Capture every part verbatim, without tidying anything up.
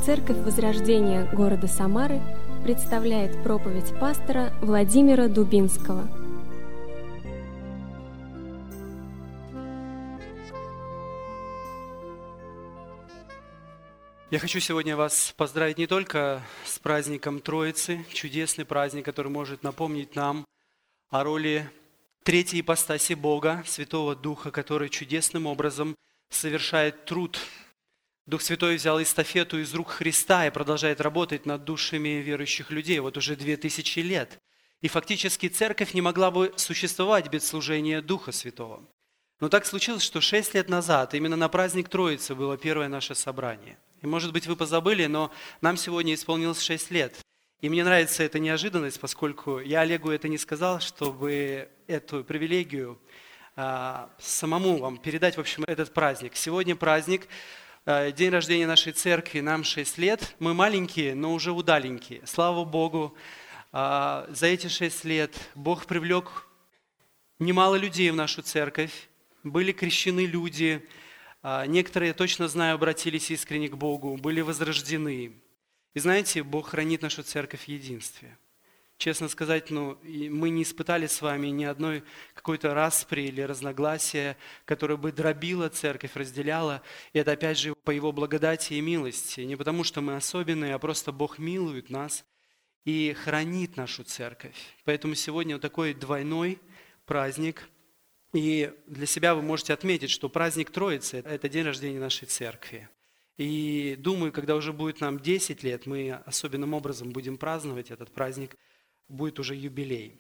Церковь Возрождения города Самары представляет проповедь пастора Владимира Дубинского. Я хочу сегодня вас поздравить не только с праздником Троицы, чудесный праздник, который может напомнить нам о роли третьей ипостаси Бога, Святого Духа, который чудесным образом совершает труд. Дух Святой взял эстафету из рук Христа и продолжает работать над душами верующих людей вот уже две тысячи лет. И фактически церковь не могла бы существовать без служения Духа Святого. Но так случилось, что шесть лет назад именно на праздник Троицы было первое наше собрание. И, может быть, вы позабыли, но нам сегодня исполнилось шесть лет. И мне нравится эта неожиданность, поскольку я Олегу это не сказал, чтобы эту привилегию а, самому вам передать, в общем, этот праздник. Сегодня праздник, а, день рождения нашей церкви, нам шесть лет. Мы маленькие, но уже удаленькие. Слава Богу, а, за эти шесть лет Бог привлек немало людей в нашу церковь. Были крещены люди, а, некоторые, точно знаю, обратились искренне к Богу, были возрождены. И знаете, Бог хранит нашу церковь в единстве. Честно сказать, ну, мы не испытали с вами ни одной какой-то распри или разногласия, которое бы дробило церковь, разделяло. И это опять же по Его благодати и милости. Не потому, что мы особенные, а просто Бог милует нас и хранит нашу церковь. Поэтому сегодня вот такой двойной праздник. И для себя вы можете отметить, что праздник Троицы – это день рождения нашей церкви. И думаю, когда уже будет нам десять лет, мы особенным образом будем праздновать этот праздник, будет уже юбилей.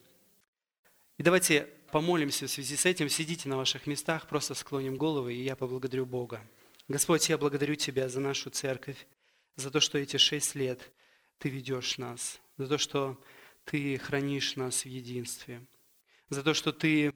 И давайте помолимся в связи с этим, сидите на ваших местах, просто склоним головы, и я поблагодарю Бога. Господь, я благодарю Тебя за нашу церковь, за то, что эти шесть лет Ты ведешь нас, за то, что Ты хранишь нас в единстве, за то, что Ты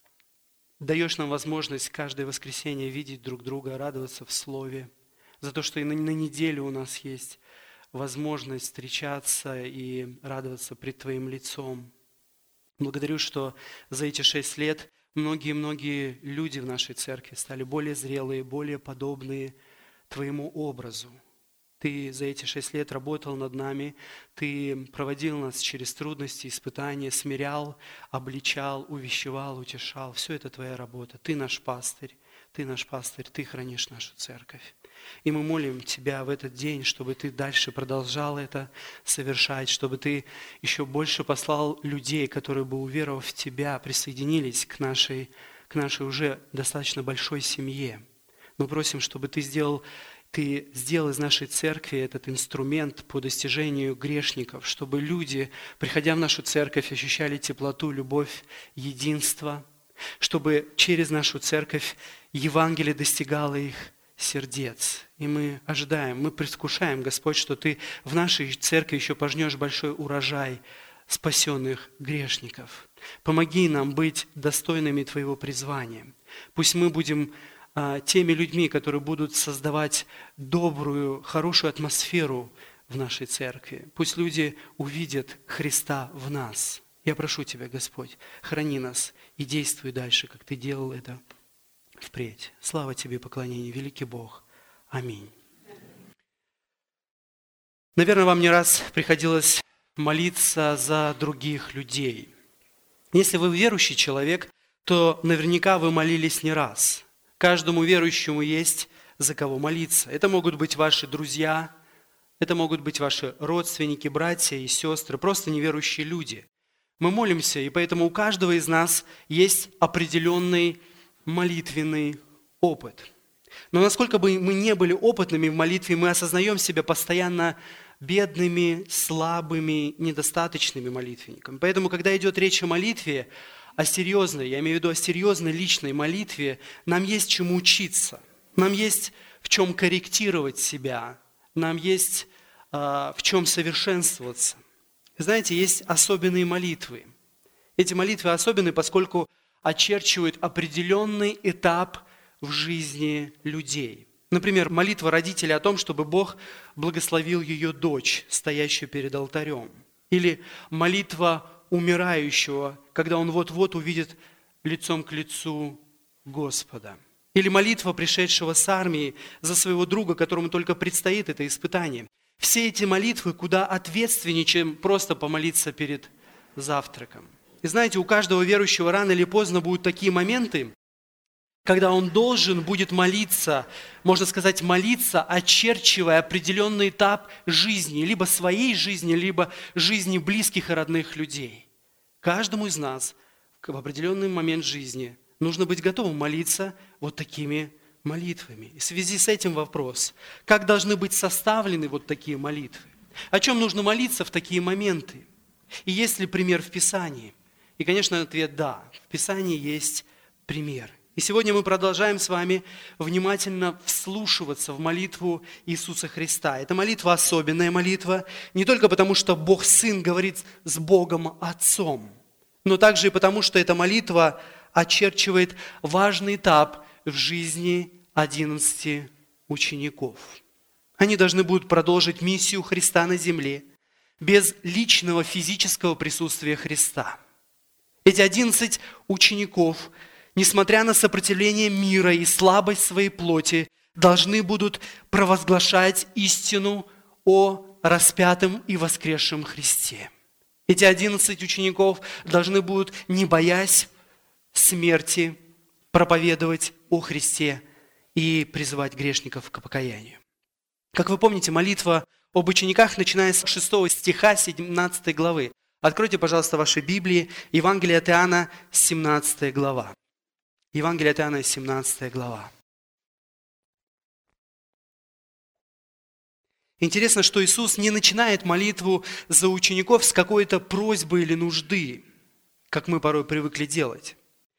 даешь нам возможность каждое воскресенье видеть друг друга, радоваться в Слове, за то, что и на, на неделю у нас есть возможность встречаться и радоваться пред Твоим лицом. Благодарю, что за эти шесть лет многие-многие люди в нашей церкви стали более зрелые, более подобные Твоему образу. Ты за эти шесть лет работал над нами, Ты проводил нас через трудности, испытания, смирял, обличал, увещевал, утешал. Все это Твоя работа. Ты наш пастырь, Ты наш пастырь, Ты хранишь нашу церковь. И мы молим Тебя в этот день, чтобы Ты дальше продолжал это совершать, чтобы Ты еще больше послал людей, которые бы, уверовав в Тебя, присоединились к нашей, к нашей уже достаточно большой семье. Мы просим, чтобы Ты сделал, Ты сделал из нашей церкви этот инструмент по достижению грешников, чтобы люди, приходя в нашу церковь, ощущали теплоту, любовь, единство, чтобы через нашу церковь Евангелие достигало их сердец. И мы ожидаем, мы предвкушаем, Господь, что Ты в нашей церкви еще пожнешь большой урожай спасенных грешников. Помоги нам быть достойными Твоего призвания. Пусть мы будем а, теми людьми, которые будут создавать добрую, хорошую атмосферу в нашей церкви. Пусть люди увидят Христа в нас. Я прошу Тебя, Господь, храни нас и действуй дальше, как Ты делал это впредь. Слава Тебе, поклонение, великий Бог. Аминь. Наверное, вам не раз приходилось молиться за других людей. Если вы верующий человек, то наверняка вы молились не раз. Каждому верующему есть за кого молиться. Это могут быть ваши друзья, это могут быть ваши родственники, братья и сестры, просто неверующие люди. Мы молимся, и поэтому у каждого из нас есть определенный молитвенный опыт. Но насколько бы мы не были опытными в молитве, мы осознаем себя постоянно бедными, слабыми, недостаточными молитвенниками. Поэтому, когда идет речь о молитве, о серьезной, я имею в виду о серьезной личной молитве, нам есть чему учиться, нам есть в чем корректировать себя, нам есть э, в чем совершенствоваться. Знаете, есть особенные молитвы. Эти молитвы особенные, поскольку очерчивают определенный этап в жизни людей. Например, молитва родителя о том, чтобы Бог благословил ее дочь, стоящую перед алтарем. Или молитва умирающего, когда он вот-вот увидит лицом к лицу Господа. Или молитва пришедшего с армии за своего друга, которому только предстоит это испытание. Все эти молитвы куда ответственнее, чем просто помолиться перед завтраком. И знаете, у каждого верующего рано или поздно будут такие моменты, когда он должен будет молиться, можно сказать, молиться, очерчивая определенный этап жизни, либо своей жизни, либо жизни близких и родных людей. Каждому из нас в определенный момент жизни нужно быть готовым молиться вот такими молитвами. И в связи с этим вопрос, как должны быть составлены вот такие молитвы? О чем нужно молиться в такие моменты? И есть ли пример в Писании? И, конечно, ответ да. В Писании есть пример. И сегодня мы продолжаем с вами внимательно вслушиваться в молитву Иисуса Христа. Это молитва особенная молитва, не только потому, что Бог Сын говорит с Богом Отцом, но также и потому, что эта молитва очерчивает важный этап в жизни одиннадцати учеников. Они должны будут продолжить миссию Христа на земле без личного физического присутствия Христа. Эти одиннадцать учеников, несмотря на сопротивление мира и слабость своей плоти, должны будут провозглашать истину о распятом и воскресшем Христе. Эти одиннадцать учеников должны будут, не боясь смерти, проповедовать о Христе и призывать грешников к покаянию. Как вы помните, молитва об учениках, начиная с шестого стиха семнадцатой главы. Откройте, пожалуйста, ваши Библии, Евангелие от Иоанна, семнадцатая глава. Евангелие от Иоанна, семнадцатая глава. Интересно, что Иисус не начинает молитву за учеников с какой-то просьбы или нужды, как мы порой привыкли делать.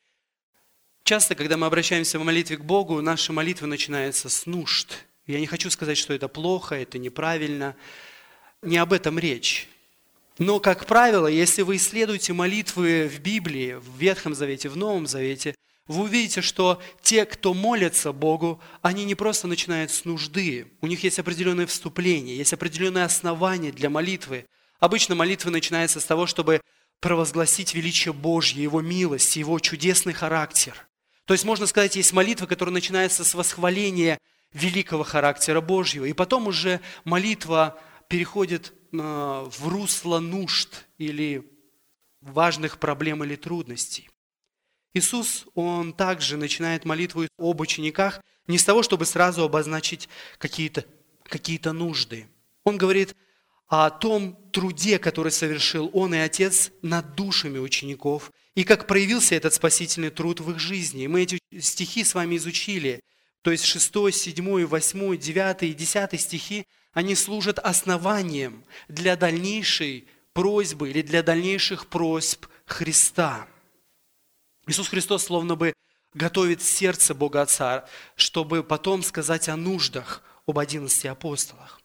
Часто, когда мы обращаемся в молитве к Богу, наша молитва начинается с нужд. Я не хочу сказать, что это плохо, это неправильно. Не об этом речь. Но, как правило, если вы исследуете молитвы в Библии, в Ветхом Завете, в Новом Завете, вы увидите, что те, кто молятся Богу, они не просто начинают с нужды. У них есть определенное вступление, есть определенное основание для молитвы. Обычно молитва начинается с того, чтобы провозгласить величие Божье, Его милость, Его чудесный характер. То есть, можно сказать, есть молитва, которая начинается с восхваления великого характера Божьего. И потом уже молитва переходит в русло нужд или важных проблем или трудностей. Иисус, Он также начинает молитву об учениках не с того, чтобы сразу обозначить какие-то, какие-то нужды. Он говорит о том труде, который совершил Он и Отец над душами учеников, и как проявился этот спасительный труд в их жизни. И мы эти стихи с вами изучили. То есть шестой, седьмой, восьмой, девятый и десятый стихи, они служат основанием для дальнейшей просьбы или для дальнейших просьб Христа. Иисус Христос словно бы готовит сердце Бога Отца, чтобы потом сказать о нуждах об одиннадцати апостолах.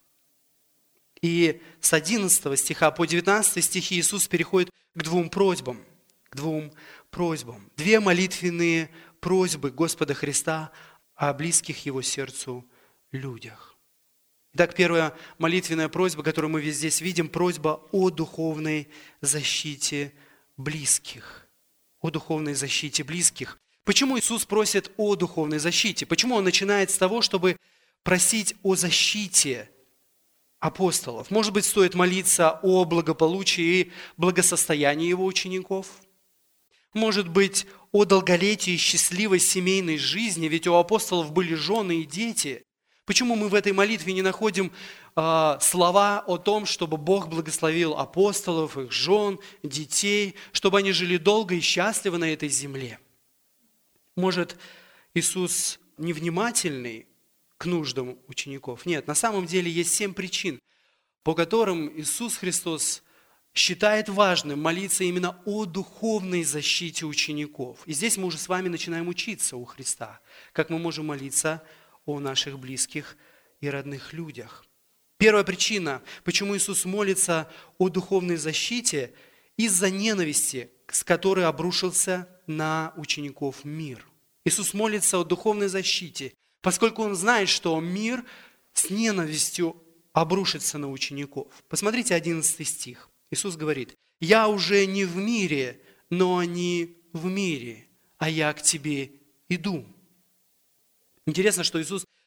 И с одиннадцатого стиха по девятнадцатый стихи Иисус переходит к двум просьбам. К двум просьбам. Две молитвенные просьбы Господа Христа о близких Его сердцу людях. Итак, первая молитвенная просьба, которую мы здесь видим, просьба о духовной защите близких. О духовной защите близких. Почему Иисус просит о духовной защите? Почему Он начинает с того, чтобы просить о защите апостолов? Может быть, стоит молиться о благополучии и благосостоянии Его учеников? Может быть, о долголетии и счастливой семейной жизни, ведь у апостолов были жены и дети. Почему мы в этой молитве не находим э, слова о том, чтобы Бог благословил апостолов, их жен, детей, чтобы они жили долго и счастливо на этой земле? Может, Иисус невнимательный к нуждам учеников? Нет, на самом деле есть семь причин, по которым Иисус Христос считает важным молиться именно о духовной защите учеников. И здесь мы уже с вами начинаем учиться у Христа, как мы можем молиться о наших близких и родных людях. Первая причина, почему Иисус молится о духовной защите, из-за ненависти, с которой обрушился на учеников мир. Иисус молится о духовной защите, поскольку Он знает, что мир с ненавистью обрушится на учеников. Посмотрите одиннадцатый стих. Иисус говорит: «Я уже не в мире, но они в мире, а я к тебе иду». Интересно, что Иисус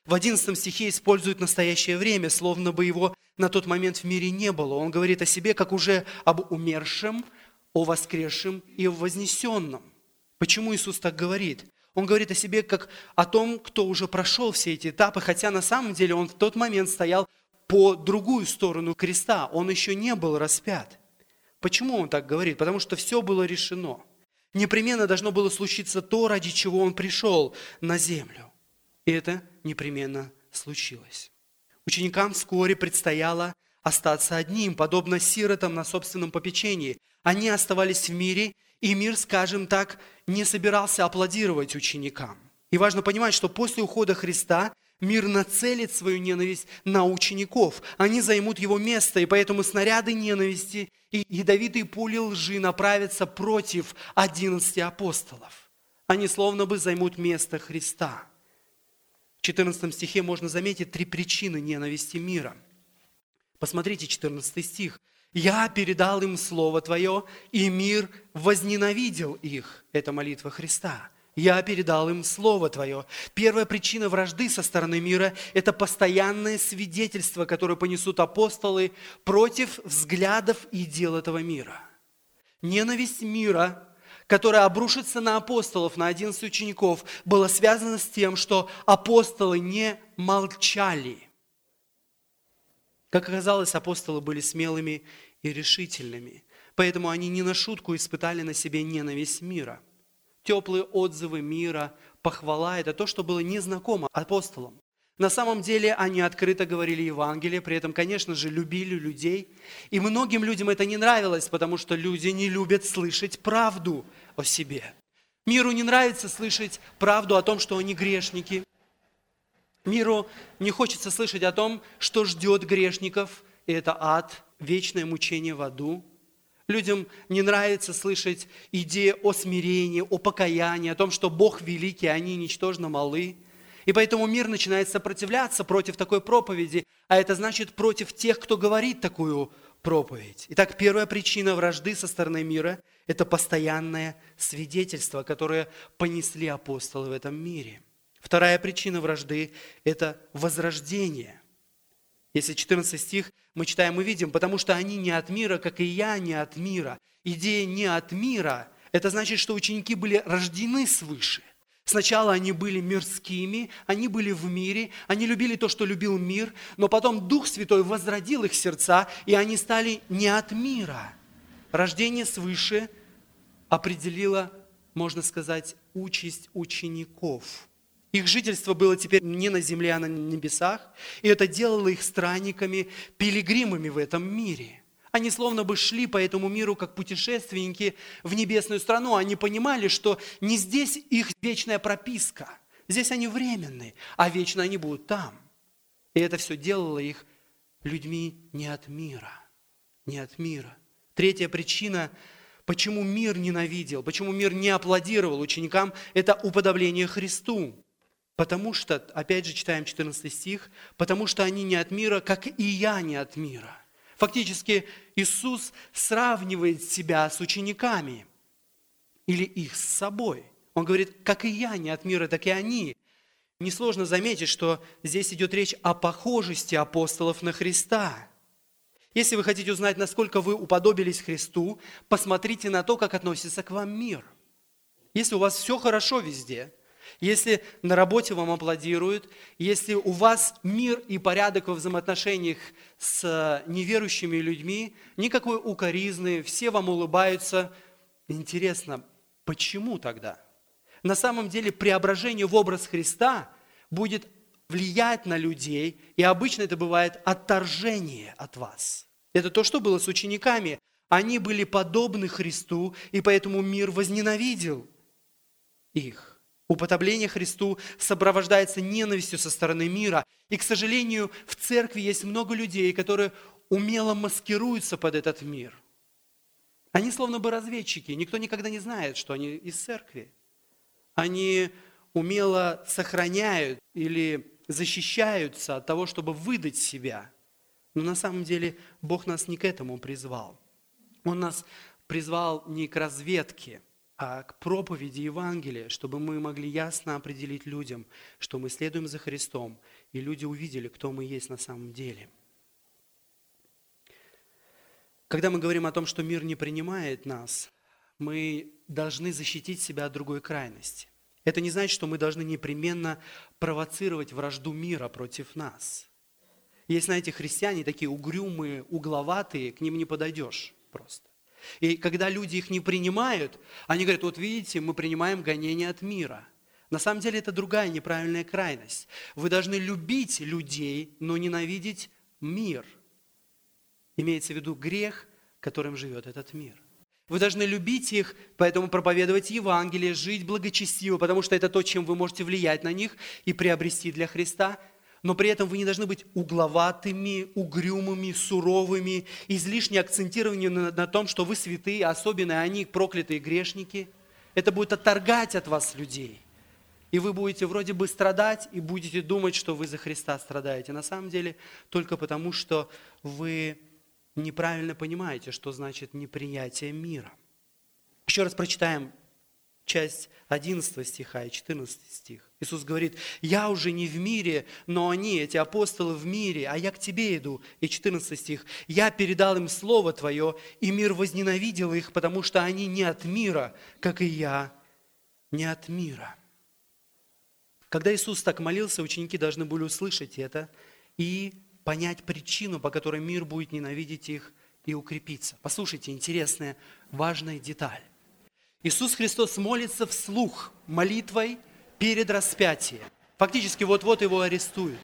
в одиннадцатом стихе использует настоящее время, словно бы его на тот момент в мире не было. Он говорит о себе как уже об умершем, о воскресшем и о вознесенном. Почему Иисус так говорит? Он говорит о себе как о том, кто уже прошел все эти этапы, хотя на самом деле он в тот момент стоял по другую сторону креста. Он еще не был распят. Почему он так говорит? Потому что все было решено. Непременно должно было случиться то, ради чего он пришел на землю. И это непременно случилось. Ученикам вскоре предстояло остаться одним, подобно сиротам на собственном попечении. Они оставались в мире, и мир, скажем так, не собирался аплодировать ученикам. И важно понимать, что после ухода Христа мир нацелит свою ненависть на учеников. Они займут его место, и поэтому снаряды ненависти и ядовитые пули лжи направятся против одиннадцати апостолов. Они словно бы займут место Христа. В четырнадцатом стихе можно заметить три причины ненависти мира. Посмотрите четырнадцатый стих. «Я передал им Слово Твое, и мир возненавидел их». Это молитва Христа. «Я передал им Слово Твое». Первая причина вражды со стороны мира – это постоянное свидетельство, которое понесут апостолы против взглядов и дел этого мира. Ненависть мира, которая обрушится на апостолов, на одиннадцать учеников, была связана с тем, что апостолы не молчали. Как оказалось, апостолы были смелыми и решительными, поэтому они не на шутку испытали на себе ненависть мира. Теплые отзывы мира, похвала – это то, что было незнакомо апостолам. На самом деле они открыто говорили Евангелие, при этом, конечно же, любили людей. И многим людям это не нравилось, потому что люди не любят слышать правду о себе. Миру не нравится слышать правду о том, что они грешники. Миру не хочется слышать о том, что ждет грешников, и это ад, вечное мучение в аду. Людям не нравится слышать идеи о смирении, о покаянии, о том, что Бог великий, а они ничтожно малы. И поэтому мир начинает сопротивляться против такой проповеди, а это значит против тех, кто говорит такую проповедь. Итак, первая причина вражды со стороны мира – это постоянное свидетельство, которое понесли апостолы в этом мире. Вторая причина вражды – это возрождение. Если четырнадцатый стих мы читаем, мы видим, потому что они не от мира, как и я не от мира. Идея не от мира – это значит, что ученики были рождены свыше. Сначала они были мирскими, они были в мире, они любили то, что любил мир, но потом Дух Святой возродил их сердца, и они стали не от мира. Рождение свыше определило, можно сказать, участь учеников. Их жительство было теперь не на земле, а на небесах, и это делало их странниками, пилигримами в этом мире. Они словно бы шли по этому миру, как путешественники в небесную страну. Они понимали, что не здесь их вечная прописка, здесь они временные, а вечно они будут там. И это все делало их людьми не от мира, не от мира. Третья причина, почему мир ненавидел, почему мир не аплодировал ученикам, это уподобление Христу. Потому что, опять же, читаем четырнадцатый стих, потому что они не от мира, как и я не от мира. Фактически Иисус сравнивает себя с учениками или их с собой. Он говорит, как и я не от мира, так и они. Несложно заметить, что здесь идет речь о похожести апостолов на Христа. Если вы хотите узнать, насколько вы уподобились Христу, посмотрите на то, как относится к вам мир. Если у вас все хорошо везде, если на работе вам аплодируют, если у вас мир и порядок во взаимоотношениях с неверующими людьми, никакой укоризны, все вам улыбаются. Интересно, почему тогда? На самом деле преображение в образ Христа будет влиять на людей, и обычно это бывает отторжение от вас. Это то, что было с учениками. Они были подобны Христу, и поэтому мир возненавидел их. Уподобление Христу сопровождается ненавистью со стороны мира. И, к сожалению, в церкви есть много людей, которые умело маскируются под этот мир. Они словно бы разведчики. Никто никогда не знает, что они из церкви. Они умело сохраняют или защищаются от того, чтобы выдать себя. Но на самом деле Бог нас не к этому призвал. Он нас призвал не к разведке. а к проповеди Евангелия, чтобы мы могли ясно определить людям, что мы следуем за Христом, и люди увидели, кто мы есть на самом деле. Когда мы говорим о том, что мир не принимает нас, мы должны защитить себя от другой крайности. Это не значит, что мы должны непременно провоцировать вражду мира против нас. Есть, знаете, христиане такие угрюмые, угловатые, к ним не подойдешь просто. И когда люди их не принимают, они говорят: вот видите, мы принимаем гонения от мира. На самом деле это другая неправильная крайность. Вы должны любить людей, но ненавидеть мир. Имеется в виду грех, которым живет этот мир. Вы должны любить их, поэтому проповедовать Евангелие, жить благочестиво, потому что это то, чем вы можете влиять на них и приобрести для Христа. Но при этом вы не должны быть угловатыми, угрюмыми, суровыми, излишне акцентированными на, на том, что вы святые, особенно они проклятые грешники. Это будет отторгать от вас людей. И вы будете вроде бы страдать и будете думать, что вы за Христа страдаете. На самом деле только потому, что вы неправильно понимаете, что значит неприятие мира. Еще раз прочитаем часть одиннадцатого стиха и четырнадцатый стих. Иисус говорит: «Я уже не в мире, но они, эти апостолы, в мире, а я к тебе иду». И четырнадцатый стих. «Я передал им Слово Твое, и мир возненавидел их, потому что они не от мира, как и я не от мира». Когда Иисус так молился, ученики должны были услышать это и понять причину, по которой мир будет ненавидеть их, и укрепиться. Послушайте, интересная, важная деталь. Иисус Христос молится вслух, молитвой перед распятием. Фактически вот-вот его арестуют.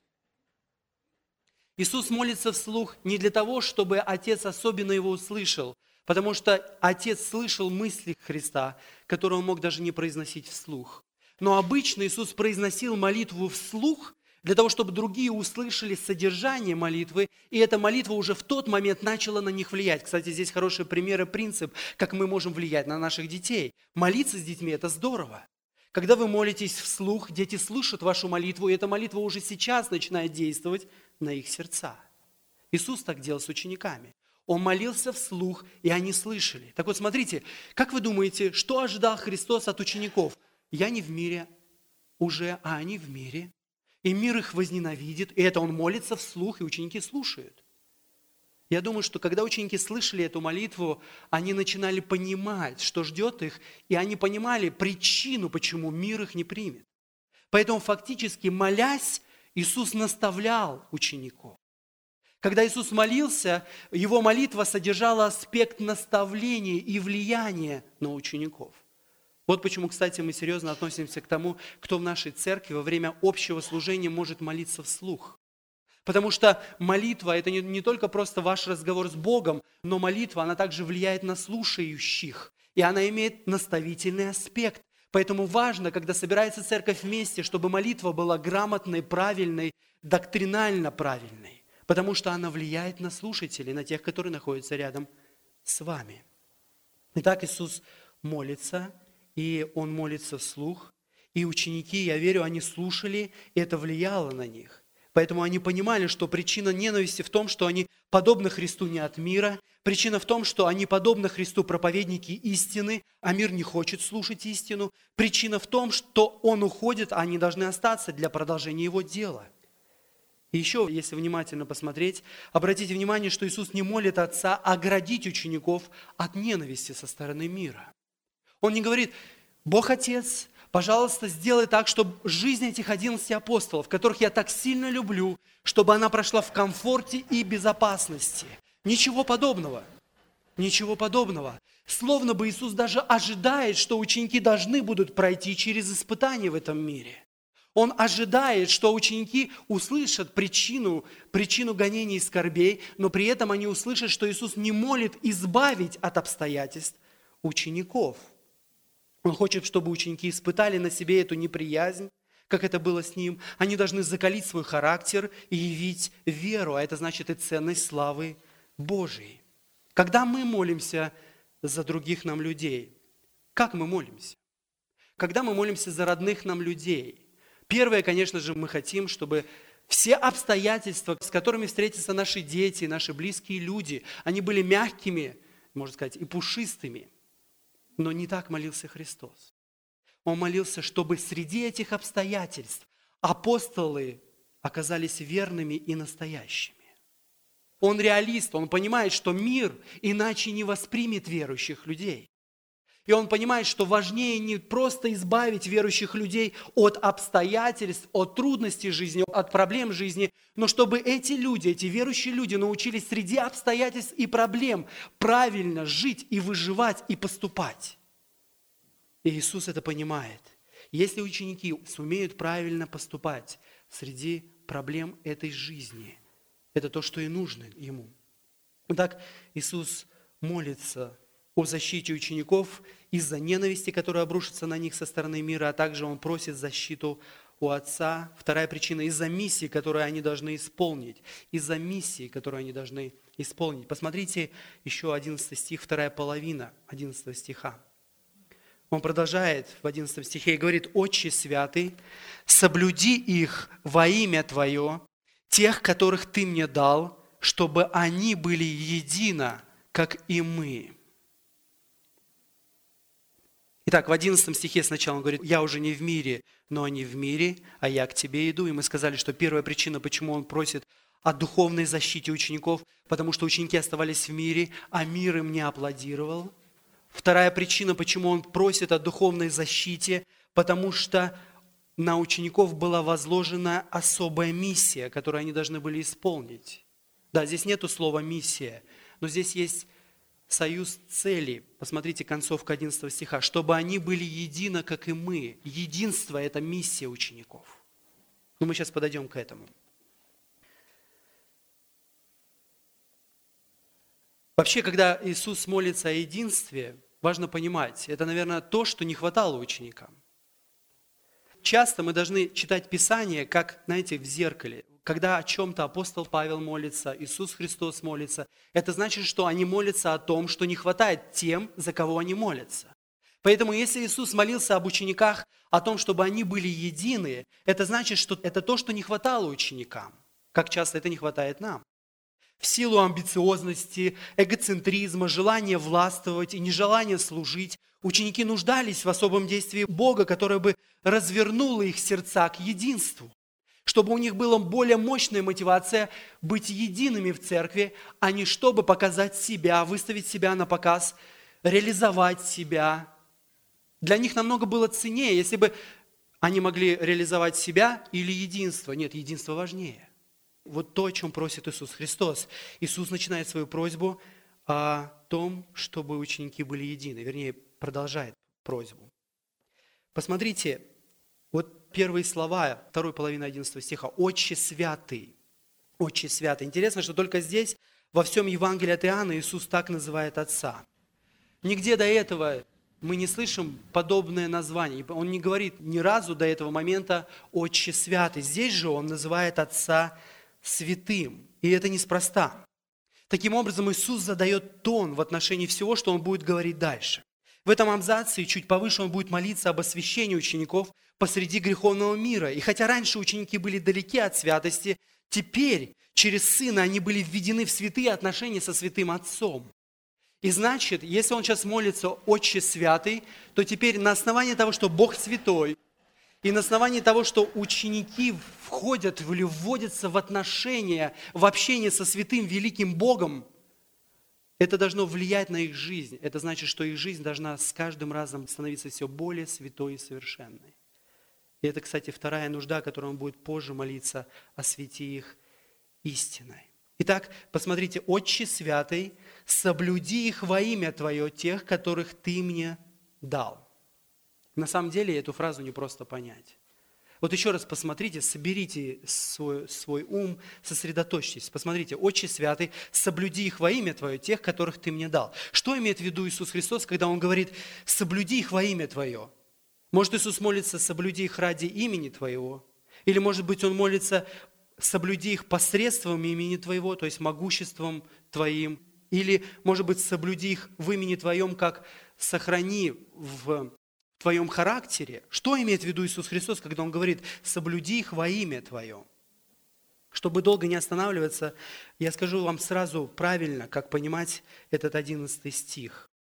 Иисус молится вслух не для того, чтобы Отец особенно его услышал, потому что Отец слышал мысли Христа, которые он мог даже не произносить вслух. Но обычно Иисус произносил молитву вслух для того, чтобы другие услышали содержание молитвы, и эта молитва уже в тот момент начала на них влиять. Кстати, здесь хороший пример и принцип, как мы можем влиять на наших детей. Молиться с детьми – это здорово. Когда вы молитесь вслух, дети слышат вашу молитву, и эта молитва уже сейчас начинает действовать на их сердца. Иисус так делал с учениками. Он молился вслух, и они слышали. Так вот, смотрите, как вы думаете, что ожидал Христос от учеников? «Я не в мире уже, а они в мире». И мир их возненавидит, и это он молится вслух, и ученики слушают. Я думаю, что когда ученики слышали эту молитву, они начинали понимать, что ждет их, и они понимали причину, почему мир их не примет. Поэтому фактически, молясь, Иисус наставлял учеников. Когда Иисус молился, его молитва содержала аспект наставления и влияния на учеников. Вот почему, кстати, мы серьезно относимся к тому, кто в нашей церкви во время общего служения может молиться вслух. Потому что молитва – это не, не только просто ваш разговор с Богом, но молитва, она также влияет на слушающих, и она имеет наставительный аспект. Поэтому важно, когда собирается церковь вместе, чтобы молитва была грамотной, правильной, доктринально правильной, потому что она влияет на слушателей, на тех, которые находятся рядом с вами. Итак, Иисус молится, и Он молится вслух, и ученики, я верю, они слушали, и это влияло на них. Поэтому они понимали, что причина ненависти в том, что они подобны Христу не от мира, причина в том, что они подобны Христу проповедники истины, а мир не хочет слушать истину, причина в том, что Он уходит, а они должны остаться для продолжения Его дела. И еще, если внимательно посмотреть, обратите внимание, что Иисус не молит Отца оградить учеников от ненависти со стороны мира. Он не говорит: Бог Отец, пожалуйста, сделай так, чтобы жизнь этих одиннадцати апостолов, которых я так сильно люблю, чтобы она прошла в комфорте и безопасности. Ничего подобного. Ничего подобного. Словно бы Иисус даже ожидает, что ученики должны будут пройти через испытания в этом мире. Он ожидает, что ученики услышат причину, причину гонений и скорбей, но при этом они услышат, что Иисус не молит избавить от обстоятельств учеников. Он хочет, чтобы ученики испытали на себе эту неприязнь, как это было с ним. Они должны закалить свой характер и явить веру, а это значит и ценность славы Божией. Когда мы молимся за других нам людей, как мы молимся? Когда мы молимся за родных нам людей, первое, конечно же, мы хотим, чтобы все обстоятельства, с которыми встретятся наши дети, наши близкие люди, они были мягкими, можно сказать, и пушистыми. Но не так молился Христос. Он молился, чтобы среди этих обстоятельств апостолы оказались верными и настоящими. Он реалист, он понимает, что мир иначе не воспримет верующих людей. И он понимает, что важнее не просто избавить верующих людей от обстоятельств, от трудностей жизни, от проблем жизни, но чтобы эти люди, эти верующие люди научились среди обстоятельств и проблем правильно жить и выживать и поступать. И Иисус это понимает. Если ученики сумеют правильно поступать среди проблем этой жизни, это то, что и нужно ему. Итак, Иисус молится о защите учеников из-за ненависти, которая обрушится на них со стороны мира, а также Он просит защиту у Отца. Вторая причина – из-за миссии, которую они должны исполнить. Из-за миссии, которую они должны исполнить. Посмотрите еще одиннадцатый стих, вторая половина одиннадцатого стиха. Он продолжает в одиннадцатом стихе и говорит: «Отче святый, соблюди их во имя Твое, тех, которых Ты мне дал, чтобы они были едино, как и мы». Итак, в одиннадцатом стихе сначала он говорит: «Я уже не в мире, но они в мире, а я к тебе иду». И мы сказали, что первая причина, почему он просит о духовной защите учеников, потому что ученики оставались в мире, а мир им не аплодировал. Вторая причина, почему он просит о духовной защите, потому что на учеников была возложена особая миссия, которую они должны были исполнить. Да, здесь нету слова «миссия», но здесь есть союз целей. Посмотрите, концовка одиннадцатого стиха. «Чтобы они были едины, как и мы». Единство – это миссия учеников. Но мы сейчас подойдем к этому. Вообще, когда Иисус молится о единстве, важно понимать, это, наверное, то, что не хватало ученикам. Часто мы должны читать Писание, как, знаете, в зеркале. Когда о чем-то апостол Павел молится, Иисус Христос молится, это значит, что они молятся о том, что не хватает тем, за кого они молятся. Поэтому если Иисус молился об учениках, о том, чтобы они были едины, это значит, что это то, что не хватало ученикам. Как часто это не хватает нам. В силу амбициозности, эгоцентризма, желания властвовать и нежелания служить, ученики нуждались в особом действии Бога, которое бы развернуло их сердца к единству. Чтобы у них была более мощная мотивация быть едиными в церкви, а не чтобы показать себя, выставить себя на показ, реализовать себя. Для них намного было ценнее, если бы они могли реализовать себя или единство. Нет, единство важнее. Вот то, о чем просит Иисус Христос. Иисус начинает свою просьбу о том, чтобы ученики были едины. Вернее, продолжает просьбу. Посмотрите, вот первые слова второй половины одиннадцатого стиха. «Отче святый». Отче святый. Интересно, что только здесь, во всем Евангелии от Иоанна, Иисус так называет Отца. Нигде до этого мы не слышим подобное название. Он не говорит ни разу до этого момента «Отче святый». Здесь же Он называет Отца святым. И это неспроста. Таким образом, Иисус задает тон в отношении всего, что Он будет говорить дальше. В этом абзаце, чуть повыше, Он будет молиться об освящении учеников посреди греховного мира. И хотя раньше ученики были далеки от святости, теперь через Сына они были введены в святые отношения со Святым Отцом. И значит, если Он сейчас молится «Отче святый», то теперь на основании того, что Бог святой, и на основании того, что ученики входят или вводятся в отношения, в общение со святым великим Богом, это должно влиять на их жизнь. Это значит, что их жизнь должна с каждым разом становиться все более святой и совершенной. И это, кстати, вторая нужда, о которой он будет позже молиться: освети их истиной. Итак, посмотрите: «Отче святый, соблюди их во имя Твое, тех, которых Ты мне дал». На самом деле эту фразу не просто понять. Вот еще раз посмотрите, соберите свой, свой ум, сосредоточьтесь. Посмотрите: «Отче святый, соблюди их во имя Твое, тех, которых Ты мне дал». Что имеет в виду Иисус Христос, когда Он говорит «соблюди их во имя Твое»? Может, Иисус молится «соблюди их ради имени Твоего»? Или, может быть, Он молится «соблюди их посредством имени Твоего», то есть могуществом Твоим? Или, может быть, «соблюди их в имени Твоем», как «сохрани в Твоем характере»? Что имеет в виду Иисус Христос, когда Он говорит «соблюди их во имя Твое»? Чтобы долго не останавливаться, я скажу вам сразу правильно, как понимать этот одиннадцатый стих.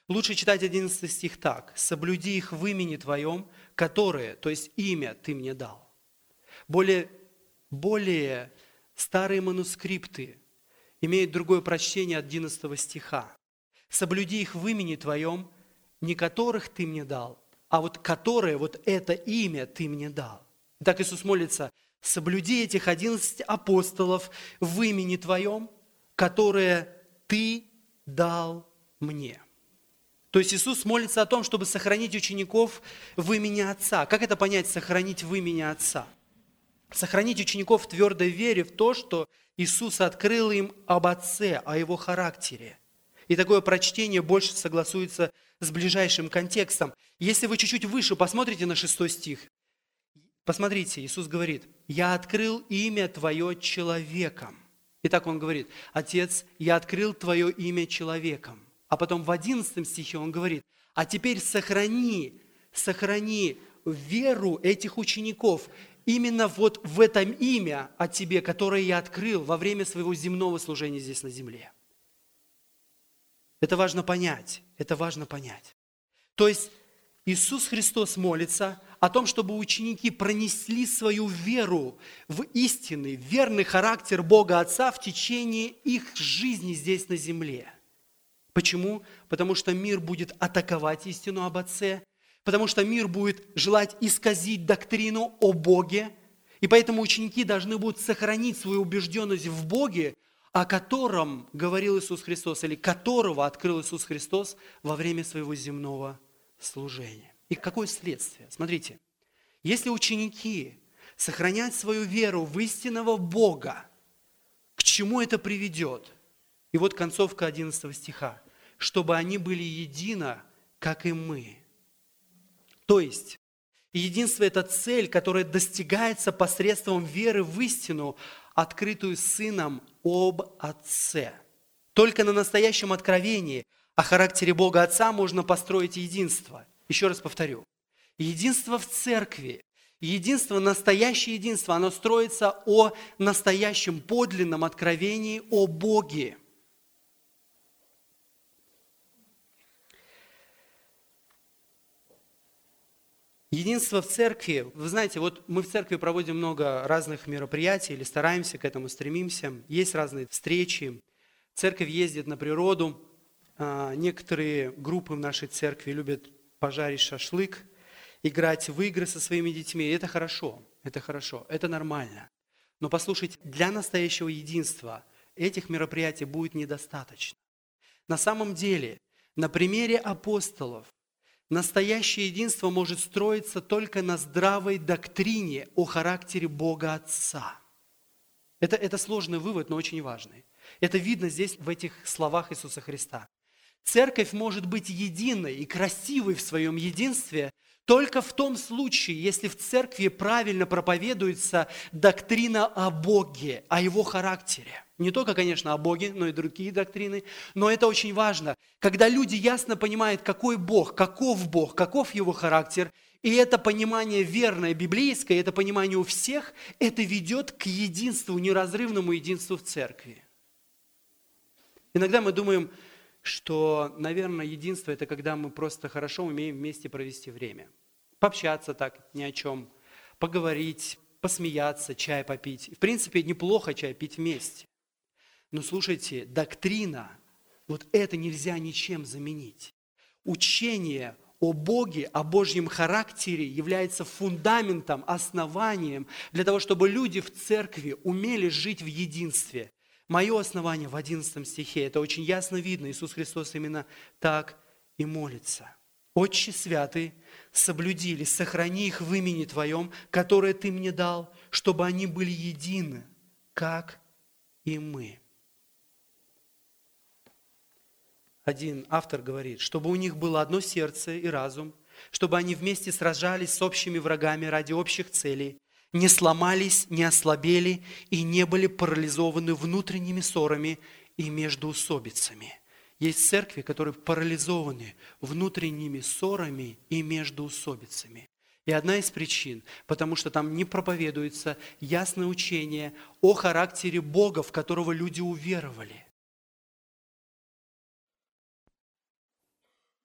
Лучше читать одиннадцатый стих так. «Соблюди их в имени Твоем, которое, то есть имя, Ты мне дал». Более, более старые манускрипты имеют другое прочтение одиннадцатого стиха. «Соблюди их в имени Твоем, не которых Ты мне дал, а вот которое, вот это имя Ты мне дал». Итак, Иисус молится: «Соблюди этих одиннадцать апостолов в имени Твоем, которое Ты дал мне». То есть Иисус молится о том, чтобы сохранить учеников в имени Отца. Как это понять, сохранить в имени Отца? Сохранить учеников в твердой вере в то, что Иисус открыл им об Отце, о Его характере. И такое прочтение больше согласуется с ближайшим контекстом. Если вы чуть-чуть выше посмотрите на шестой стих, посмотрите, Иисус говорит: «Я открыл имя Твое человеком». Итак, Он говорит: «Отец, я открыл Твое имя человеком». А потом в одиннадцатом стихе Он говорит: «А теперь сохрани, сохрани веру этих учеников именно вот в этом имя о Тебе, которое я открыл во время своего земного служения здесь на земле». Это важно понять, это важно понять. То есть Иисус Христос молится о том, чтобы ученики пронесли свою веру в истинный, верный характер Бога Отца в течение их жизни здесь на земле. Почему? Потому что мир будет атаковать истину об Отце, потому что мир будет желать исказить доктрину о Боге, и поэтому ученики должны будут сохранить свою убежденность в Боге, о котором говорил Иисус Христос, или которого открыл Иисус Христос во время своего земного служения. И какое следствие? Смотрите, если ученики сохранять свою веру в истинного Бога, к чему это приведет? И вот концовка одиннадцатого стиха. «Чтобы они были едино, как и мы». То есть, единство – это цель, которая достигается посредством веры в истину, открытую Сыном об Отце. Только на настоящем откровении о характере Бога Отца можно построить единство. Еще раз повторю. Единство в церкви, единство, настоящее единство, оно строится о настоящем подлинном откровении о Боге. Единство в церкви, вы знаете, вот мы в церкви проводим много разных мероприятий, или стараемся к этому, стремимся. Есть разные встречи. Церковь ездит на природу. Некоторые группы в нашей церкви любят пожарить шашлык, играть в игры со своими детьми. И это хорошо, это хорошо, это нормально. Но послушайте, для настоящего единства этих мероприятий будет недостаточно. На самом деле, на примере апостолов, настоящее единство может строиться только на здравой доктрине о характере Бога Отца. Это, это сложный вывод, но очень важный. Это видно здесь, в этих словах Иисуса Христа. Церковь может быть единой и красивой в своем единстве только в том случае, если в церкви правильно проповедуется доктрина о Боге, о Его характере. Не только, конечно, о Боге, но и другие доктрины. Но это очень важно. Когда люди ясно понимают, какой Бог, каков Бог, каков Его характер, и это понимание верное, библейское, это понимание у всех, это ведет к единству, неразрывному единству в церкви. Иногда мы думаем, что, наверное, единство – это когда мы просто хорошо умеем вместе провести время. Пообщаться так ни о чем, поговорить, посмеяться, чай попить. В принципе, неплохо чай пить вместе. Но слушайте, доктрина, вот это нельзя ничем заменить. Учение о Боге, о Божьем характере является фундаментом, основанием для того, чтобы люди в церкви умели жить в единстве. Мое основание в одиннадцатом стихе, это очень ясно видно. Иисус Христос именно так и молится. «Отче святый, соблюди или сохрани их в имени Твоем, которое Ты мне дал, чтобы они были едины, как и мы». Один автор говорит, чтобы у них было одно сердце и разум, чтобы они вместе сражались с общими врагами ради общих целей, не сломались, не ослабели и не были парализованы внутренними ссорами и междоусобицами. Есть церкви, которые парализованы внутренними ссорами и междоусобицами. И одна из причин, потому что там не проповедуется ясное учение о характере Бога, в которого люди уверовали.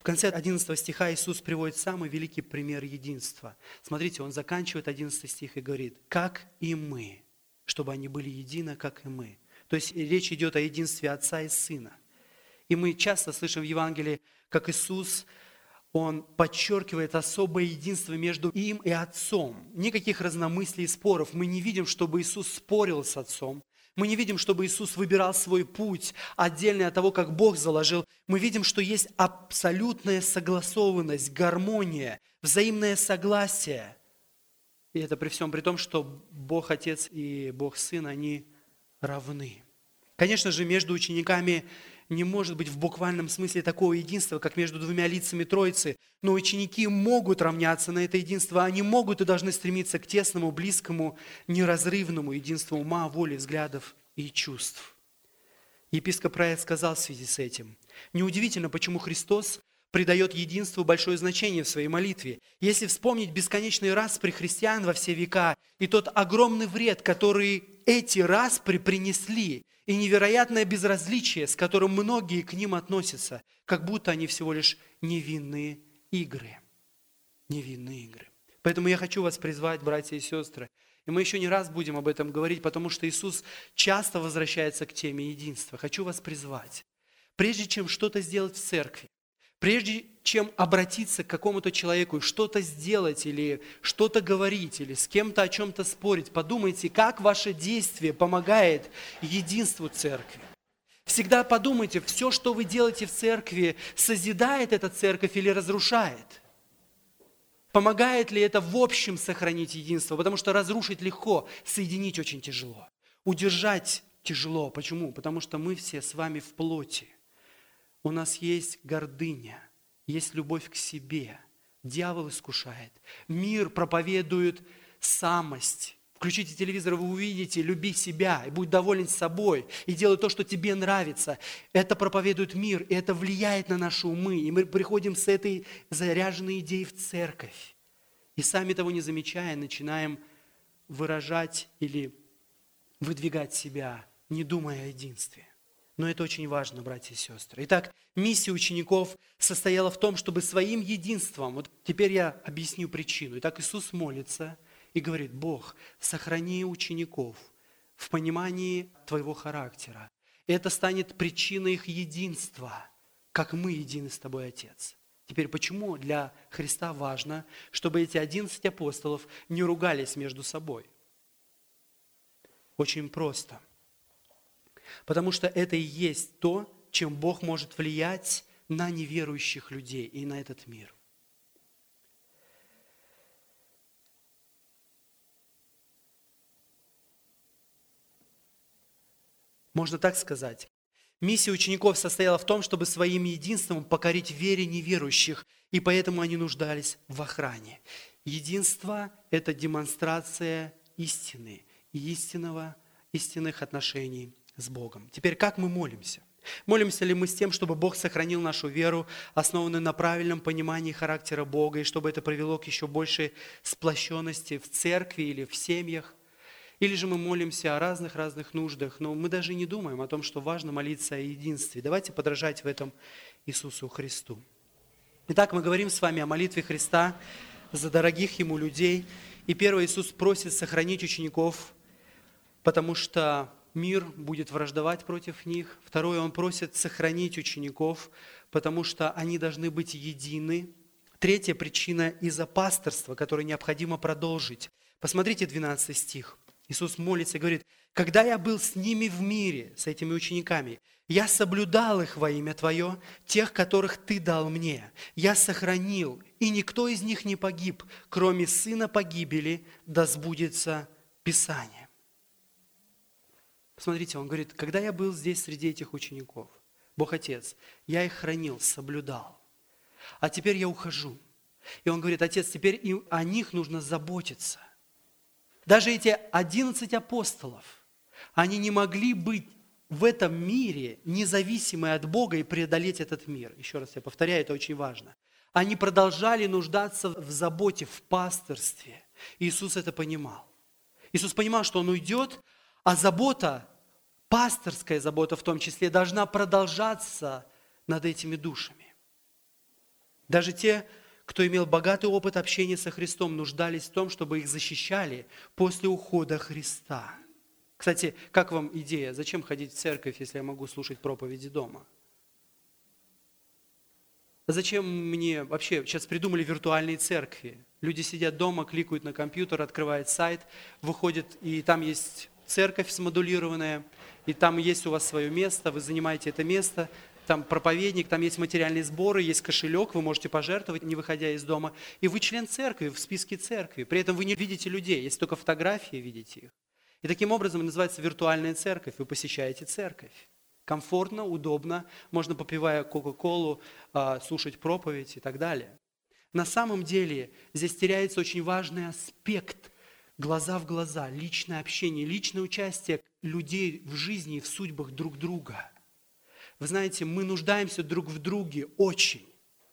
В конце одиннадцатого стиха Иисус приводит самый великий пример единства. Смотрите, Он заканчивает одиннадцатый стих и говорит: «Как и мы», чтобы они были едины, как и мы. То есть речь идет о единстве Отца и Сына. И мы часто слышим в Евангелии, как Иисус, Он подчеркивает особое единство между им и Отцом. Никаких разномыслий и споров. Мы не видим, чтобы Иисус спорил с Отцом. Мы не видим, чтобы Иисус выбирал свой путь, отдельный от того, как Бог заложил. Мы видим, что есть абсолютная согласованность, гармония, взаимное согласие. И это при всем при том, что Бог Отец и Бог Сын, они равны. Конечно же, между учениками не может быть в буквальном смысле такого единства, как между двумя лицами Троицы. Но ученики могут равняться на это единство. Они могут и должны стремиться к тесному, близкому, неразрывному единству ума, воли, взглядов и чувств. Епископ Райт сказал в связи с этим: неудивительно, почему Христос придает единству большое значение в своей молитве. Если вспомнить бесконечный распри христиан во все века и тот огромный вред, который эти распри принесли, и невероятное безразличие, с которым многие к ним относятся, как будто они всего лишь невинные игры. Невинные игры. Поэтому я хочу вас призвать, братья и сестры, и мы еще не раз будем об этом говорить, потому что Иисус часто возвращается к теме единства. Хочу вас призвать, прежде чем что-то сделать в церкви, прежде чем обратиться к какому-то человеку и что-то сделать, или что-то говорить, или с кем-то о чем-то спорить, подумайте, как ваше действие помогает единству церкви. Всегда подумайте, все, что вы делаете в церкви, созидает эта церковь или разрушает? Помогает ли это в общем сохранить единство? Потому что разрушить легко, соединить очень тяжело. Удержать тяжело. Почему? Потому что мы все с вами в плоти. У нас есть гордыня, есть любовь к себе. Дьявол искушает. Мир проповедует самость. Включите телевизор, вы увидите: люби себя, и будь доволен собой, и делай то, что тебе нравится. Это проповедует мир, и это влияет на наши умы. И мы приходим с этой заряженной идеей в церковь. И сами того не замечая, начинаем выражать или выдвигать себя, не думая о единстве. Но это очень важно, братья и сестры. Итак, миссия учеников состояла в том, чтобы своим единством, вот теперь я объясню причину. Итак, Иисус молится и говорит: Бог, сохрани учеников в понимании Твоего характера. И это станет причиной их единства, как мы едины с Тобой, Отец. Теперь, почему для Христа важно, чтобы эти одиннадцать апостолов не ругались между собой? Очень просто. Потому что это и есть то, чем Бог может влиять на неверующих людей и на этот мир. Можно так сказать. Миссия учеников состояла в том, чтобы своим единством покорить вере неверующих, и поэтому они нуждались в охране. Единство – это демонстрация истины и истинного, истинных отношений с Богом. Теперь, как мы молимся? Молимся ли мы с тем, чтобы Бог сохранил нашу веру, основанную на правильном понимании характера Бога, и чтобы это привело к еще большей сплощенности в церкви или в семьях? Или же мы молимся о разных-разных нуждах, но мы даже не думаем о том, что важно молиться о единстве. Давайте подражать в этом Иисусу Христу. Итак, мы говорим с вами о молитве Христа за дорогих Ему людей. И первое, Иисус просит сохранить учеников, потому что мир будет враждовать против них. Второе, Он просит сохранить учеников, потому что они должны быть едины. Третья причина из-за пасторства, которое необходимо продолжить. Посмотрите двенадцатый стих. Иисус молится и говорит: «Когда я был с ними в мире, с этими учениками, я соблюдал их во имя Твое, тех, которых Ты дал мне. Я сохранил, и никто из них не погиб, кроме сына погибели, да сбудется Писание». Посмотрите, Он говорит: когда я был здесь среди этих учеников, Бог Отец, я их хранил, соблюдал. А теперь я ухожу. И Он говорит: Отец, теперь и о них нужно заботиться. Даже эти одиннадцать апостолов, они не могли быть в этом мире независимы от Бога и преодолеть этот мир. Еще раз я повторяю, это очень важно. Они продолжали нуждаться в заботе, в пастырстве. Иисус это понимал. Иисус понимал, что Он уйдет, а забота, пасторская забота в том числе, должна продолжаться над этими душами. Даже те, кто имел богатый опыт общения со Христом, нуждались в том, чтобы их защищали после ухода Христа. Кстати, как вам идея? Зачем ходить в церковь, если я могу слушать проповеди дома? Зачем мне вообще, сейчас придумали виртуальные церкви. Люди сидят дома, кликают на компьютер, открывают сайт, выходят, и там есть церковь смодулированная, и там есть у вас свое место, вы занимаете это место, там проповедник, там есть материальные сборы, есть кошелек, вы можете пожертвовать, не выходя из дома, и вы член церкви, в списке церкви. При этом вы не видите людей, есть только фотографии, видите их. И таким образом называется виртуальная церковь, вы посещаете церковь. Комфортно, удобно, можно, попивая кока-колу, слушать проповедь и так далее. На самом деле здесь теряется очень важный аспект глаза в глаза, личное общение, личное участие людей в жизни и в судьбах друг друга. Вы знаете, мы нуждаемся друг в друге очень,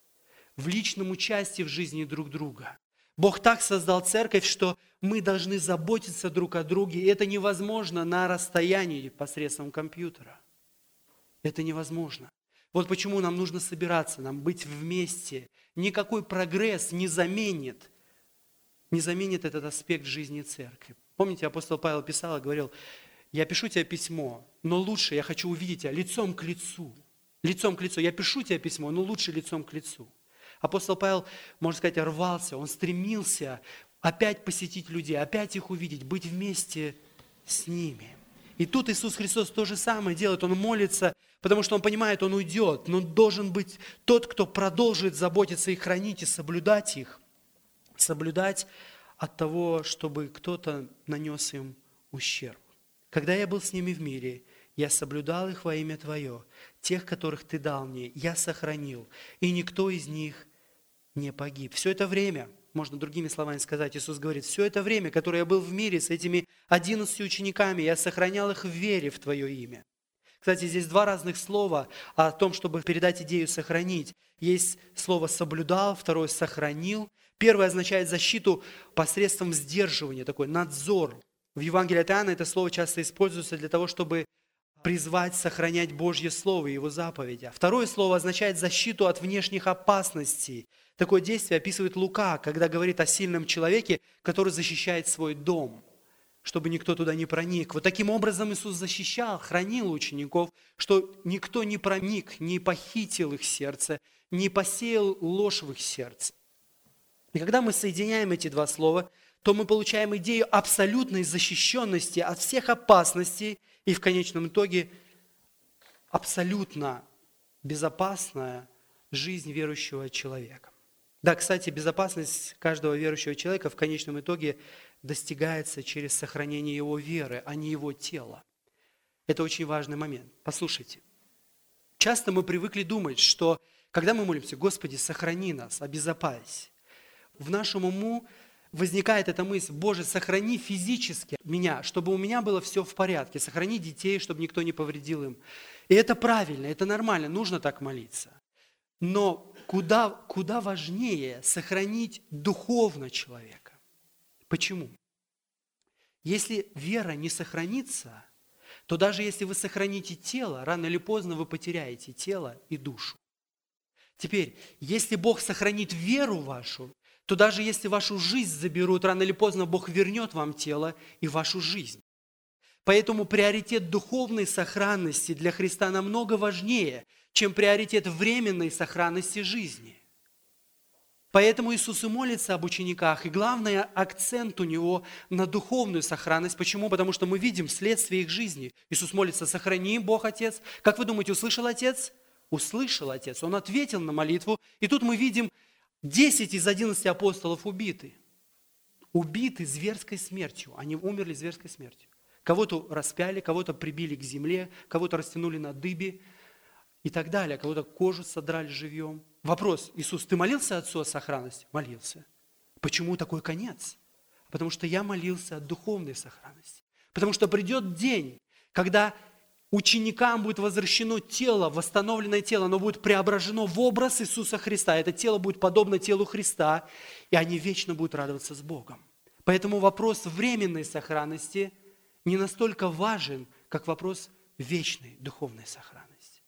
в личном участии в жизни друг друга. Бог так создал церковь, что мы должны заботиться друг о друге, и это невозможно на расстоянии посредством компьютера. Это невозможно. Вот почему нам нужно собираться, нам быть вместе. Никакой прогресс не заменит, не заменит этот аспект жизни церкви. Помните, апостол Павел писал и говорил: я пишу тебе письмо, но лучше я хочу увидеть тебя лицом к лицу. Лицом к лицу. Я пишу тебе письмо, но лучше лицом к лицу. Апостол Павел, можно сказать, рвался, он стремился опять посетить людей, опять их увидеть, быть вместе с ними. И тут Иисус Христос то же самое делает, Он молится, потому что Он понимает, Он уйдет, но Он должен быть тот, кто продолжит заботиться и хранить, и соблюдать их, соблюдать от того, чтобы кто-то нанес им ущерб. Когда я был с ними в мире, я соблюдал их во имя Твое, тех, которых Ты дал мне, я сохранил, и никто из них не погиб. Все это время, можно другими словами сказать, Иисус говорит, все это время, которое я был в мире с этими одиннадцатью учениками, я сохранял их в вере в Твое имя. Кстати, здесь два разных слова о том, чтобы передать идею «сохранить». Есть слово «соблюдал», второе «сохранил». Первое означает защиту посредством сдерживания, такой надзор. В Евангелии от Иоанна это слово часто используется для того, чтобы призвать сохранять Божье Слово и Его заповеди. А второе слово означает защиту от внешних опасностей. Такое действие описывает Лука, когда говорит о сильном человеке, который защищает свой дом, чтобы никто туда не проник. Вот таким образом Иисус защищал, хранил учеников, что никто не проник, не похитил их сердце, не посеял ложь в их сердце. И когда мы соединяем эти два слова, то мы получаем идею абсолютной защищенности от всех опасностей и в конечном итоге абсолютно безопасная жизнь верующего человека. Да, кстати, безопасность каждого верующего человека в конечном итоге достигается через сохранение его веры, а не его тела. Это очень важный момент. Послушайте, часто мы привыкли думать, что когда мы молимся: «Господи, сохрани нас, обезопась», в нашем уму возникает эта мысль: Боже, сохрани физически меня, чтобы у меня было все в порядке, сохрани детей, чтобы никто не повредил им. И это правильно, это нормально, нужно так молиться. Но куда, куда важнее сохранить духовно человека. Почему? Если вера не сохранится, то даже если вы сохраните тело, рано или поздно вы потеряете тело и душу. Теперь, если Бог сохранит веру вашу, то даже если вашу жизнь заберут, рано или поздно Бог вернет вам тело и вашу жизнь. Поэтому приоритет духовной сохранности для Христа намного важнее, чем приоритет временной сохранности жизни. Поэтому Иисус и молится об учениках, и главный акцент у Него на духовную сохранность. Почему? Потому что мы видим следствие их жизни. Иисус молится: «Сохрани, Бог Отец». Как вы думаете, услышал Отец? Услышал Отец. Он ответил на молитву. И тут мы видим, десять из одиннадцати апостолов убиты. Убиты зверской смертью. Они умерли зверской смертью. Кого-то распяли, кого-то прибили к земле, кого-то растянули на дыбе и так далее. Кого-то кожу содрали живьем. Вопрос: Иисус, ты молился Отцу о сохранности? Молился. Почему такой конец? Потому что я молился о духовной сохранности. Потому что придет день, когда ученикам будет возвращено тело, восстановленное тело, оно будет преображено в образ Иисуса Христа. Это тело будет подобно телу Христа, и они вечно будут радоваться с Богом. Поэтому вопрос временной сохранности не настолько важен, как вопрос вечной духовной сохранности.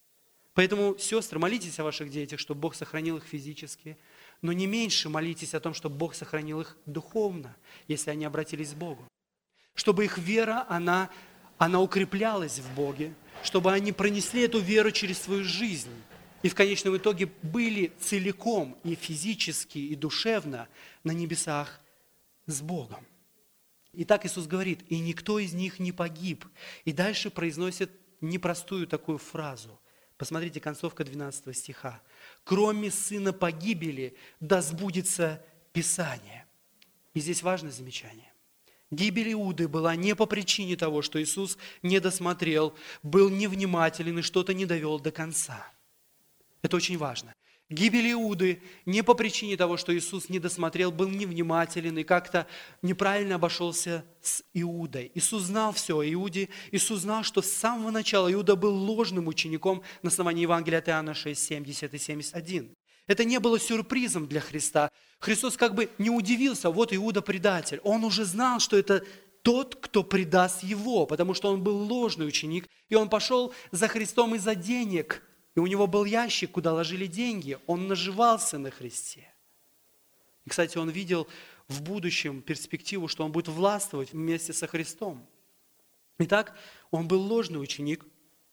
Поэтому, сестры, молитесь о ваших детях, чтобы Бог сохранил их физически, но не меньше молитесь о том, чтобы Бог сохранил их духовно, если они обратились к Богу. Чтобы их вера, она, она укреплялась в Боге, чтобы они пронесли эту веру через свою жизнь. И в конечном итоге были целиком и физически, и душевно на небесах с Богом. И так Иисус говорит, и никто из них не погиб. И дальше произносит непростую такую фразу. Посмотрите, концовка двенадцатого стиха. Кроме сына погибели, да сбудется Писание. И здесь важное замечание. Гибель Иуды была не по причине того, что Иисус не досмотрел, был невнимателен и что-то не довел до конца. Это очень важно. Гибель Иуды не по причине того, что Иисус не досмотрел, был невнимателен и как-то неправильно обошелся с Иудой. Иисус знал все о Иуде. Иисус знал, что с самого начала Иуда был ложным учеником на основании Евангелия от Иоанна шесть, семьдесят и семьдесят один. Это не было сюрпризом для Христа. Христос как бы не удивился, вот Иуда предатель. Он уже знал, что это тот, кто предаст его, потому что он был ложный ученик, и он пошел за Христом из-за денег. И у него был ящик, куда ложили деньги. Он наживался на Христе. И, кстати, он видел в будущем перспективу, что он будет властвовать вместе со Христом. Итак, он был ложный ученик.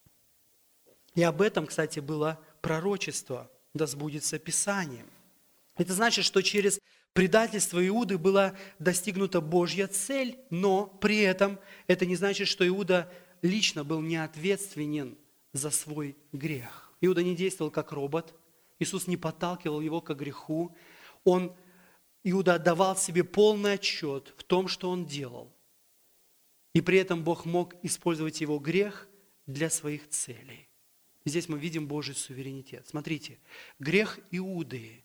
И об этом, кстати, было пророчество. Да сбудется Писание. Это значит, что через предательство Иуды была достигнута Божья цель, но при этом это не значит, что Иуда лично был неответственен за свой грех. Иуда не действовал как робот. Иисус не подталкивал его к греху. Он, Иуда отдавал себе полный отчет в том, что он делал. И при этом Бог мог использовать его грех для своих целей. Здесь мы видим Божий суверенитет. Смотрите, грех Иуды,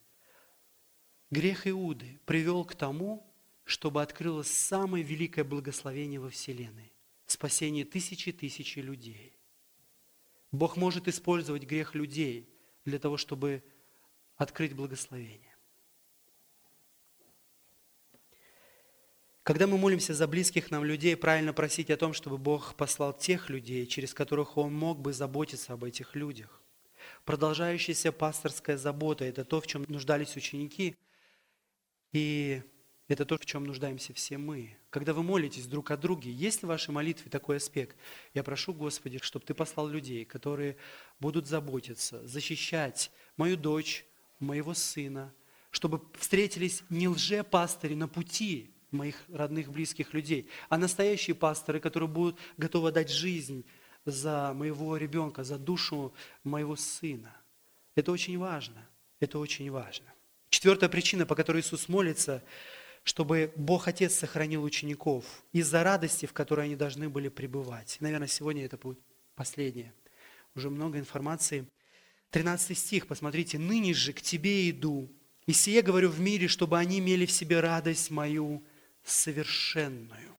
грех Иуды привел к тому, чтобы открылось самое великое благословение во вселенной – спасение тысячи тысячи людей. Бог может использовать грех людей для того, чтобы открыть благословение. Когда мы молимся за близких нам людей, правильно просить о том, чтобы Бог послал тех людей, через которых Он мог бы заботиться об этих людях. Продолжающаяся пасторская забота – это то, в чем нуждались ученики, и это то, в чем нуждаемся все мы. Когда вы молитесь друг о друге, есть ли в вашей молитве такой аспект? Я прошу, Господи, чтобы Ты послал людей, которые будут заботиться, защищать мою дочь, моего сына, чтобы встретились не лжепастыри на пути моих родных, близких людей, а настоящие пасторы, которые будут готовы дать жизнь за моего ребенка, за душу моего сына. Это очень важно. Это очень важно. Четвертая причина, по которой Иисус молится, чтобы Бог Отец сохранил учеников из-за радости, в которой они должны были пребывать. Наверное, сегодня это будет последнее. Уже много информации. тринадцатый стих, посмотрите. «Ныне же к Тебе иду, и сие говорю в мире, чтобы они имели в себе радость мою совершенную».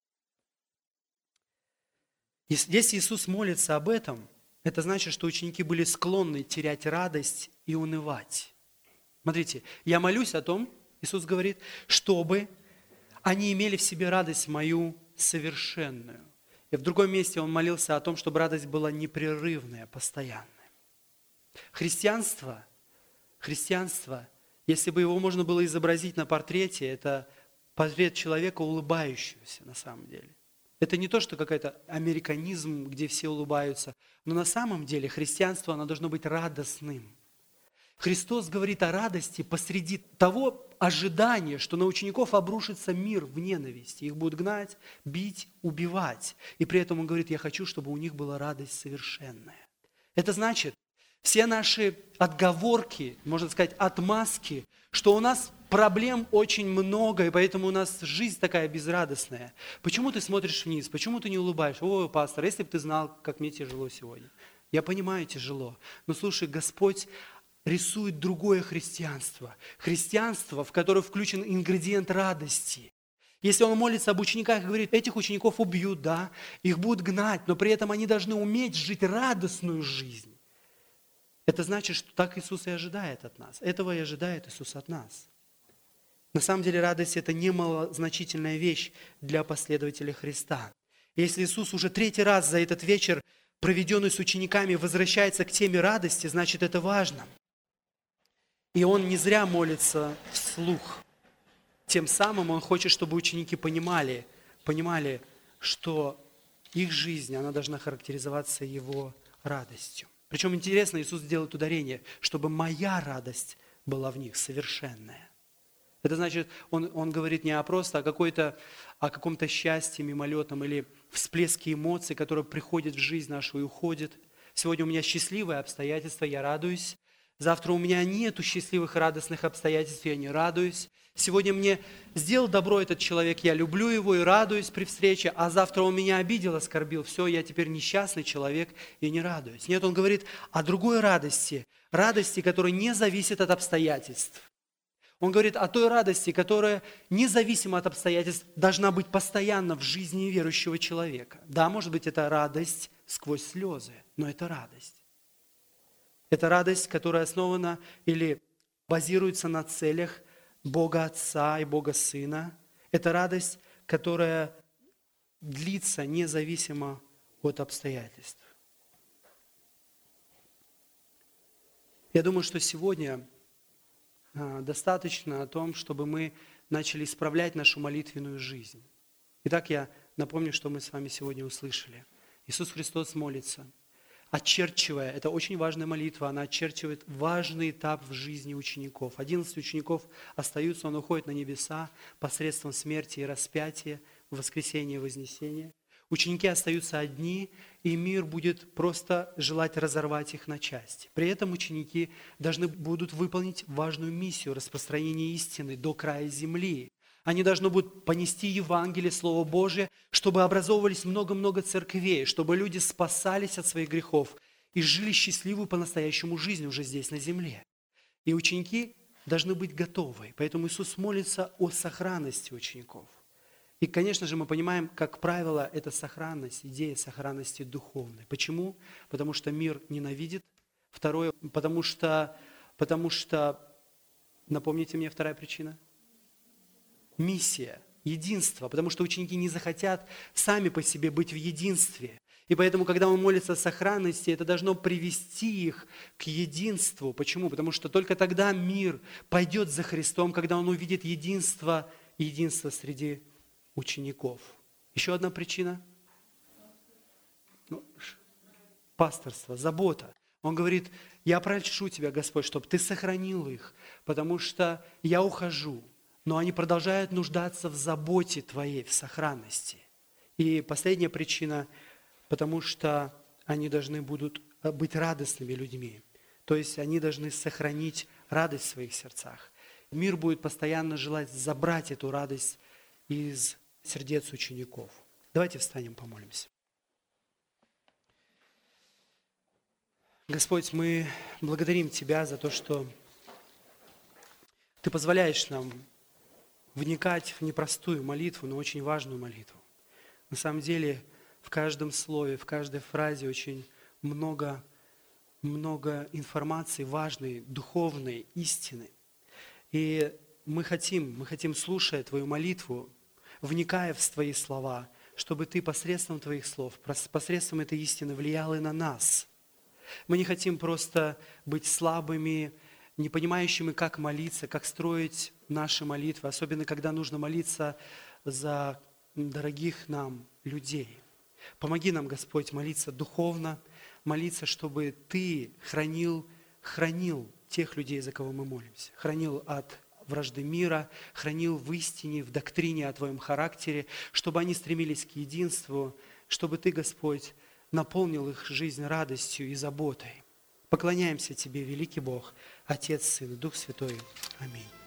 Если Иисус молится об этом, это значит, что ученики были склонны терять радость и унывать. Смотрите, я молюсь о том, Иисус говорит, чтобы они имели в себе радость мою совершенную. И в другом месте Он молился о том, чтобы радость была непрерывная, постоянная. Христианство, христианство, если бы его можно было изобразить на портрете, это портрет человека, улыбающегося на самом деле. Это не то, что какой-то американизм, где все улыбаются, но на самом деле христианство, оно должно быть радостным. Христос говорит о радости посреди того ожидания, что на учеников обрушится мир в ненависти. Их будут гнать, бить, убивать. И при этом Он говорит, я хочу, чтобы у них была радость совершенная. Это значит, все наши отговорки, можно сказать, отмазки, что у нас проблем очень много, и поэтому у нас жизнь такая безрадостная. Почему ты смотришь вниз? Почему ты не улыбаешься? Ой, пастор, если бы ты знал, как мне тяжело сегодня. Я понимаю, тяжело. Но слушай, Господь рисует другое христианство. Христианство, в которое включен ингредиент радости. Если Он молится об учениках и говорит, этих учеников убьют, да, их будут гнать, но при этом они должны уметь жить радостную жизнь. Это значит, что так Иисус и ожидает от нас. Этого и ожидает Иисус от нас. На самом деле радость – это немалозначительная вещь для последователей Христа. Если Иисус уже третий раз за этот вечер проведенный с учениками, возвращается к теме радости, значит, это важно. И он не зря молится вслух. Тем самым он хочет, чтобы ученики понимали, понимали, что их жизнь, она должна характеризоваться его радостью. Причем интересно, Иисус делает ударение, чтобы моя радость была в них совершенная. Это значит, он, он говорит не о просто о, какой-то, о каком-то счастье мимолетном или всплеске эмоций, которые приходят в жизнь нашу и уходят. Сегодня у меня счастливые обстоятельства, я радуюсь. Завтра у меня нету счастливых, радостных обстоятельств, я не радуюсь. Сегодня мне сделал добро этот человек, я люблю его и радуюсь при встрече, а завтра он меня обидел, оскорбил. Все, я теперь несчастный человек и не радуюсь. Нет, он говорит о другой радости, радости, которая не зависит от обстоятельств. Он говорит о той радости, которая, независимо от обстоятельств, должна быть постоянно в жизни верующего человека. Да, может быть, это радость сквозь слезы, но это радость. Это радость, которая основана или базируется на целях Бога Отца и Бога Сына. Это радость, которая длится независимо от обстоятельств. Я думаю, что сегодня достаточно о том, чтобы мы начали исправлять нашу молитвенную жизнь. Итак, я напомню, что мы с вами сегодня услышали. Иисус Христос молится, очерчивая, это очень важная молитва, она очерчивает важный этап в жизни учеников. Одиннадцать учеников остаются, он уходит на небеса посредством смерти и распятия, воскресения и вознесения. Ученики остаются одни, и мир будет просто желать разорвать их на части. При этом ученики должны будут выполнить важную миссию распространения истины до края земли. Они должны будут понести Евангелие, Слово Божие, чтобы образовывались много-много церквей, чтобы люди спасались от своих грехов и жили счастливую по-настоящему жизнь уже здесь на земле. И ученики должны быть готовы. Поэтому Иисус молится о сохранности учеников. И, конечно же, мы понимаем, как правило, это сохранность, идея сохранности духовной. Почему? Потому что мир ненавидит. Второе, потому что, потому что, напомните мне, вторая причина? Миссия, единство. Потому что ученики не захотят сами по себе быть в единстве. И поэтому, когда он молится о сохранности, это должно привести их к единству. Почему? Потому что только тогда мир пойдет за Христом, когда он увидит единство, единство среди учеников. Еще одна причина? Ну, пасторство, забота. Он говорит, я прошу тебя, Господь, чтобы ты сохранил их, потому что я ухожу, но они продолжают нуждаться в заботе твоей, в сохранности. И последняя причина, потому что они должны будут быть радостными людьми. То есть они должны сохранить радость в своих сердцах. Мир будет постоянно желать забрать эту радость из сердец учеников. Давайте встанем, помолимся. Господь, мы благодарим Тебя за то, что Ты позволяешь нам вникать в непростую молитву, но очень важную молитву. На самом деле, в каждом слове, в каждой фразе очень много, много информации важной, духовной, истины. И мы хотим, мы хотим, слушая Твою молитву, вникая в Твои слова, чтобы Ты посредством Твоих слов, посредством этой истины влиял и на нас. Мы не хотим просто быть слабыми, не понимающими, как молиться, как строить наши молитвы, особенно когда нужно молиться за дорогих нам людей. Помоги нам, Господь, молиться духовно, молиться, чтобы Ты хранил, хранил тех людей, за кого мы молимся, хранил от вражды мира, хранил в истине, в доктрине о Твоем характере, чтобы они стремились к единству, чтобы Ты, Господь, наполнил их жизнь радостью и заботой. Поклоняемся Тебе, великий Бог, Отец, Сын и Дух Святой. Аминь.